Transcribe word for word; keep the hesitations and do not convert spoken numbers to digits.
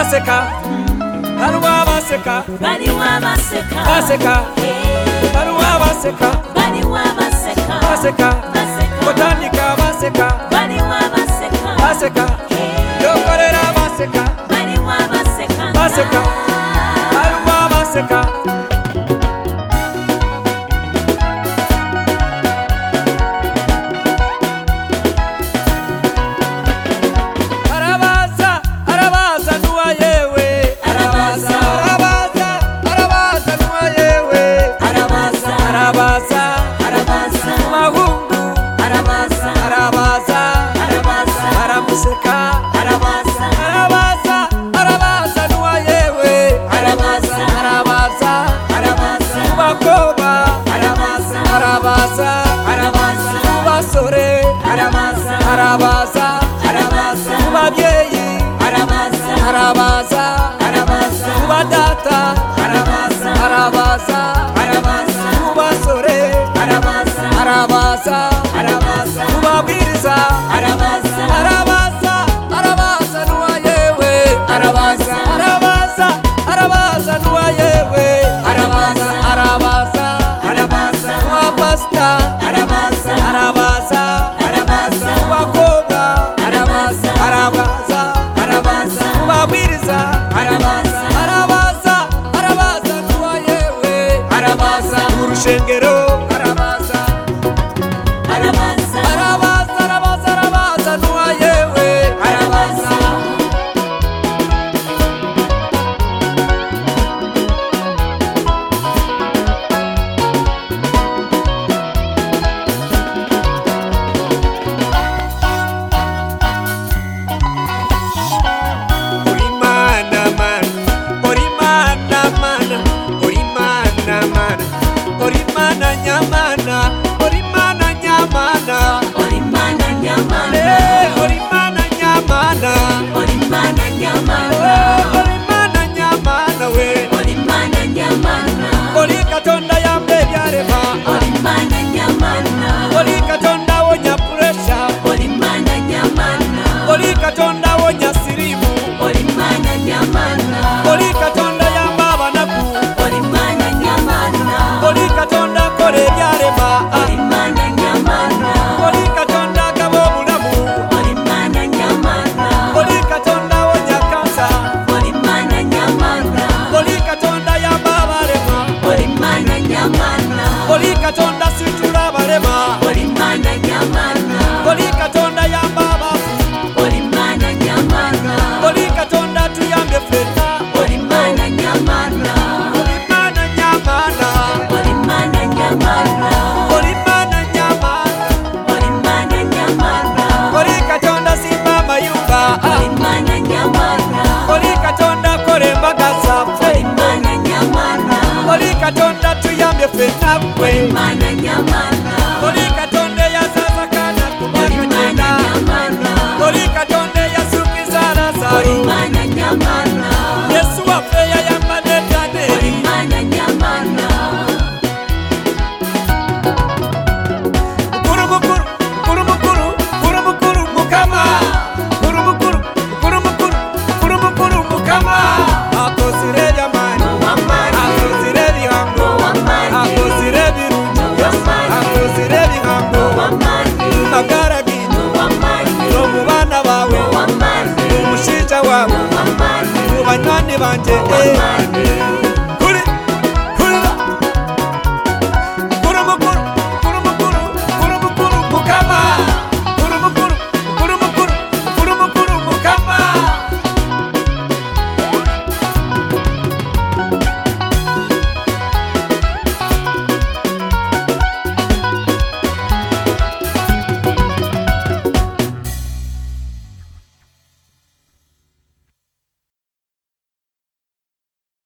baseka baruwa baseka bariwa baseka baseka baruwa baseka bariwa baseka baseka botandika baseka bariwa baseka baseka yokorera baseka bariwa baseka baseka baruwa baseka Arabaza, arabaza, kubabyeyi, arabaza, arabaza, arabaza, kubadata, arabaza, arabaza, arabaza, kubasore, arabaza, arabaza, arabaza, kubabwiriza, arabaza, arabaza, arabaza nuwa yewe, arabaza, arabaza, arabaza nuwa yewe, arabaza, arabaza, arabaza, kubapasta, arabaza, arabaza. Shengero arabaza arabaza arabaza arabaza arabaza nuwa yewe arabaza Orimana man Orimana man Orimana man Orimana nyamana, Orimana nyamana, Orimana nyamana, eh, Orimana nyamana, Orimana nyamana, oh, Orimana nyamana we, Orimana nyamana, Oli katonda yambe byarema, Orimana nyamana, Oli katonda wonya pressure, Orimana nyamana, Oli katonda wonya sirimu, Orimana nyamana, Oli katonda yamba banaku, Orimana nyamana, Oli katonda kore byarema, Orimana nyamana, Oli katonda gabo bulamu, Orimana nyamana, Oli katonda wonya kansa, Orimana nyamana, Oli katonda yamba barema, Orimana nyamana, Oli katonda situla barema, Orimana nyamana, Oli katonda yamba bafu, Orimana nyamana, Oli katonda tuyambe fena, Orimana nyamana, Orimana nyamana, Orimana nyamana, Orimana nyamana, Orimana nyamana, Oli katonda simba mayumba, Orimana nyamana, Oli katonda kore mbagaza, Orimana nyamana, Oli katonda tuyambe fena kwe, Orimana nyamana, Oli katonda yazaza kana kumyaka Orimana nyenda, nyamana, Oli katonda yasukiza Lazaro, Orimana nyamana, Yesu wafe yayamba netane, Orimana nyamana, Mukuru mukuru, mukuru mukuru, mukuru mukuru mukama, mukuru mukuru, mukuru mukuru, mukuru mukuru mukama, akozire byamani, Owamani, akozire bihango, Owamani, akozire birungi, Owamani, akozire bihango, Owamani, magara gino, Owamani, no mu bana bawe, Owamani, mu mushinja wawe, Owamani, mu banywanyi banje, eh. Owamani.